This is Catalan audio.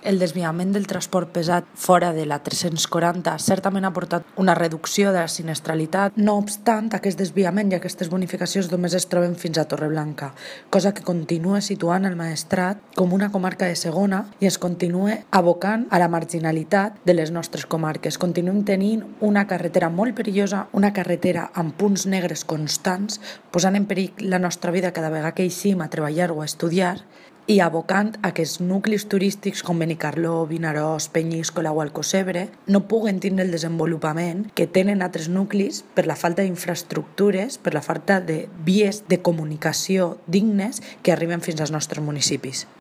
El desviament del transport pesat fora de la 340 certament ha portat una reducció de la sinistralitat. No obstant, aquest desviament i aquestes bonificacions només es troben fins a Torreblanca, cosa que continua situant el Maestrat com una comarca de segona i es continua abocant a la marginalitat de les nostres comarques. Continuem tenint una carretera molt perillosa, una carretera amb punts negres constants, posant en perill la nostra vida cada vegada que eixim a treballar o a estudiar, i abocant a que els nuclis turístics com Benicarló, Vinaròs, Penyíscola o Alcocebre no puguen tindre el desenvolupament que tenen altres nuclis per la falta d'infraestructures, per la falta de vies de comunicació dignes que arriben fins als nostres municipis.